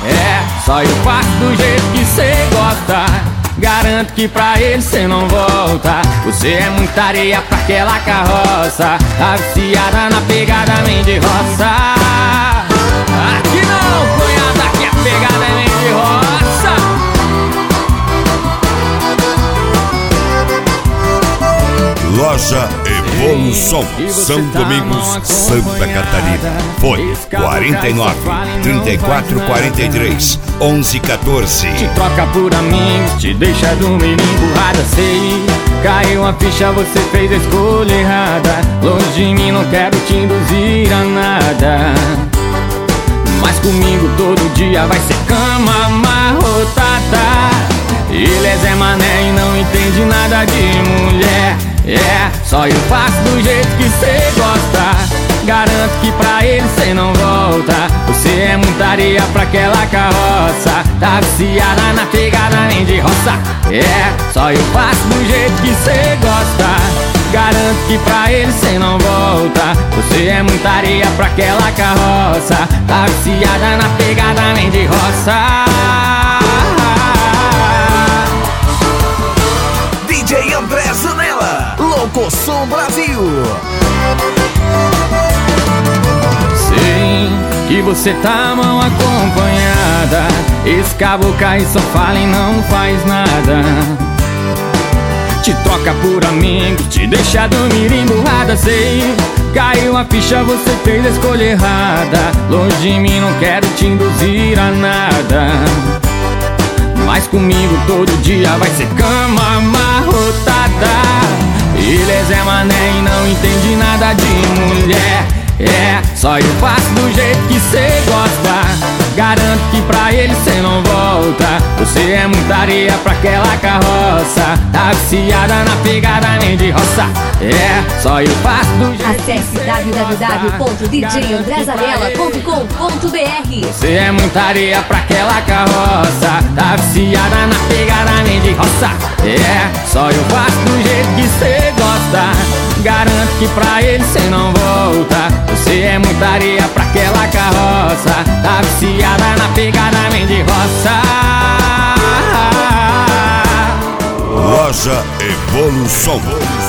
Só eu faço do jeito que cê gosta. Garanto que pra ele cê não volta. Você é muita areia pra aquela carroça. Tá viciada na pegada, vem de roça. Aqui não, cunhada, que a pegada vem de roça. Loja Evolução, São Domingos, Santa Catarina. Fone 49 34 43 11 14. Te troca por amigos, te deixa dormir empurrada. Sei, caiu a ficha, você fez a escolha errada. Longe de mim, não quero te induzir a nada. Mas comigo todo dia vai ser cama amarrotada. Ele é Zé Mané e não entende nada de mulher. Só eu faço do jeito que cê gosta. Garanto que pra ele cê não volta. Você é muita areia pra aquela carroça. Tá viciada na pegada, nem de roça. Só eu faço do jeito que cê gosta. Garanto que pra ele cê não volta. Você é muita areia pra aquela carroça. Tá viciada na pegada, nem de roça. DJ André Zanella, Locosom Brasil. Sei que você tá mal acompanhada. Esse caboclo aí só fala e não faz nada. Te troca por amigos, te deixa dormir emburrada. Sei, caiu a ficha, você fez a escolha errada. Longe de mim, não quero te induzir a nada. Mas comigo todo dia vai ser cama amarrotada. Ele é Zé Mané e não entende nada de mulher. Só eu faço do jeito que cê gosta. Garanto que pra ele cê não volta. Você é muita areia pra aquela carroça. Tá viciada na pegada, nem de roça. Só eu faço do jeito. Acesse www.djandrezanella.com.br. Você é muita areia pra aquela carroça. Tá viciada na pegada, nem de roça. Só eu faço do jeito que cê gosta. Garanto que pra ele cê não volta. Você é muita areia pra aquela carroça. Tá viciada na pegada, vem de roça. Loja Evolução.